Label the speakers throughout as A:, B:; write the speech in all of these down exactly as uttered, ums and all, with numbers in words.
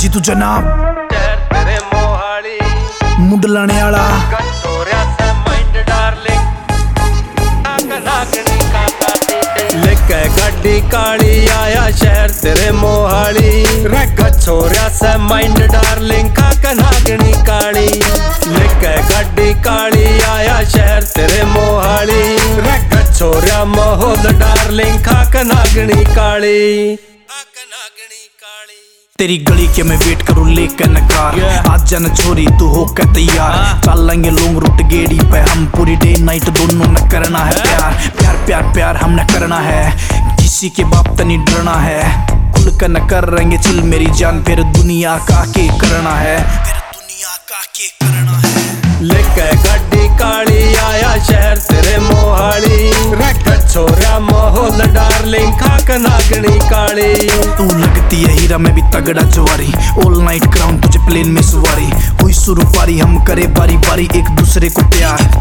A: जी तू जनाब
B: तेरे मोहाली
A: मुंड लाने वाला
B: कटोरिया से माइंड डार्लिंग नागनी काका लेके गड्डी काली आया शहर तेरे मोहाली रख छोरिया से माइंड डार्लिंग काका नागनी काली लेके गड्डी काली आया शहर तेरे मोहाली रख छोरिया माहौल डार्लिंग काका नागनी काली काका नागनी काली।
A: तेरी गली के मैं वेट करूं लेकर नकार आज जाना छोरी तू हो के तैयार चलेंगे लॉन्ग रूट गेड़ी पे हम पूरी डे नाइट दोनों न करना है प्यार प्यार प्यार प्यार हमने करना है किसी के बाप तनी डरना है खुल कर न कर रहेंगे चिल मेरी जान फिर दुनिया का के करना है फिर दुनिया का के करना है।
B: लेके गड्डी काली आया शहर तेरे मोहाली रख छोरा माहौल डार्लिंग खाक नागनी काली
A: तू लगती है हीरा में भी तगड़ा जवारी ऑल नाइट क्राउन तुझे प्लेन में सवारी हुई शुरू पारी हम करे बारी बारी एक दूसरे को प्यार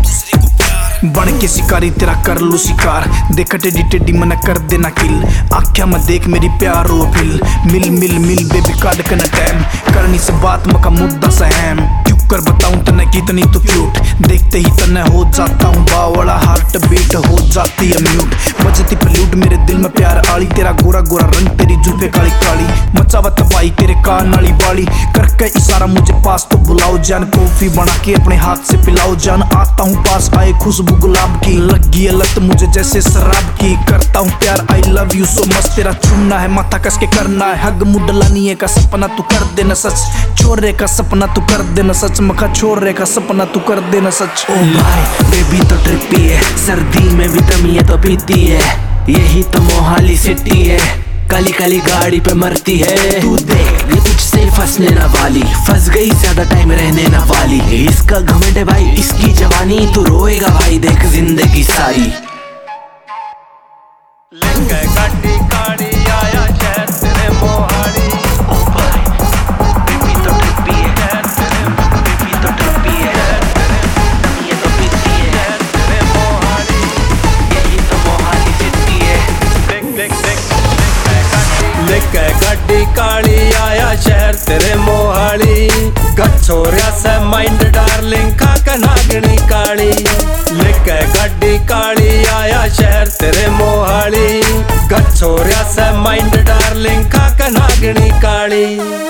A: बन के शिकारी तेरा कर लू शिकार देख टेडी टेडी मन कर देना किल आख्या मत देख मेरी प्यार हो फिल मिल मिल मिल बेबी काट कर न टाइम करनी से बात मका मुद्दा सहम क्यों कर बताऊं तने कितनी तू क्यूट देखते ही तने हो जाता हूँ बावड़ा हार्ट बीट हो जाती है म्यूट बजती प्लूट मेरे दिल में प्यार आली तेरा गोरा गोरा रंग तेरी जुल्फे काली काली मचावत भाई तेरे कान नाली बाली करके इशारा मुझे पास तो बुलाओ जान कॉफी बना के अपने हाथ से पिलाओ जान आता हूँ पास आए खुशबू गुलाब की लगी है लत मुझे जैसे शराब की करता हूँ प्यार I love you so much तेरा चुनना है माथा कस के करना है हग मुडलानी का सपना तू कर देना सच छोरे का सपना तू कर देना सच मखा छोरे का सपना तू कर देना सच।
C: ओ भाई बेबी तो ट्रिपी है सर्दी में भी तमिया तो पीती है यही तो मोहाली सिटी है काली काली गाड़ी पे मरती है तू देख ये तुझसे फंसने न वाली फंस गई ज्यादा टाइम रहने न वाली इसका घमंड है भाई इसकी जवानी तू रोएगा भाई देख जिंदगी सारी।
B: लेके गड्डी काली आया शहर तेरे मोहाली
C: ओ भाई बेबी तो ट्रिपी है बेबी तो ट्रिपी है तमिया तो पीती है
B: तेरे मोहाली
C: यही तो मोहाली सिटी है
B: देख देख देख लेके गड्डी काली आया शहर तेरे मोहाली गछोरिया से माइंड डार्लिंग खाक नागनी काली लेके गड्डी काली आया शहर तेरे मोहाली गछोरिया से माइंड डार्लिंग खाक नागनी काली।